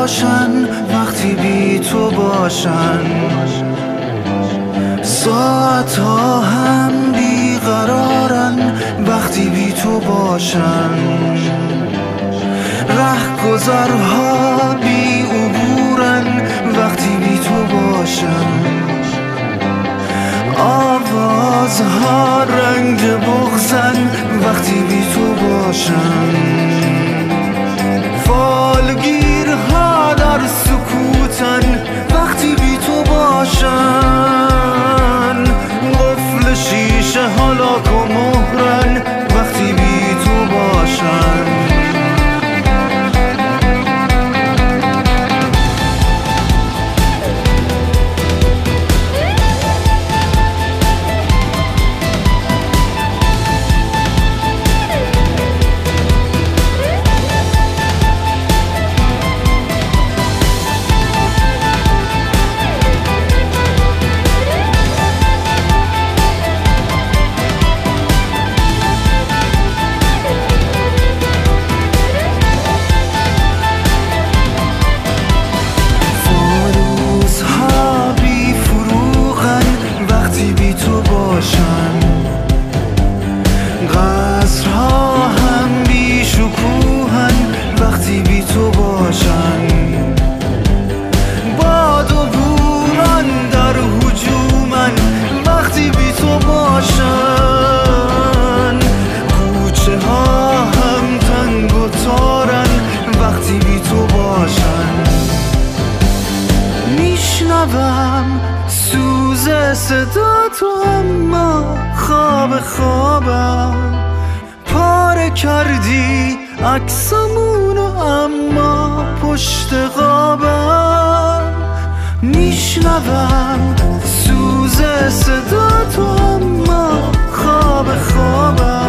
باشن وقتی بی تو باشن، ساعت ها هم بیقرارن وقتی بی تو باشن، رهگذرها بی عبورن وقتی بی تو باشن، آوازها رنگ بغضن وقتی بی تو باشن، فالگیرها در سکوتن وقتی بی تو باشن، قفل شیشه ها لاک و مهرن وقتی بی تو باشن. قصرها هم بی شکوهن وقتی بی تو باشن، باد و بوران در هجومن وقتی بی تو باشن، کوچه ها هم تنگ و تارن وقتی بی تو باشن، میشنوم سوز صدا تو اما خواب خوابم، پاره کردی عکسمونو اما پشت قابم، میشنوم سوز صدا تو اما خواب خوابم.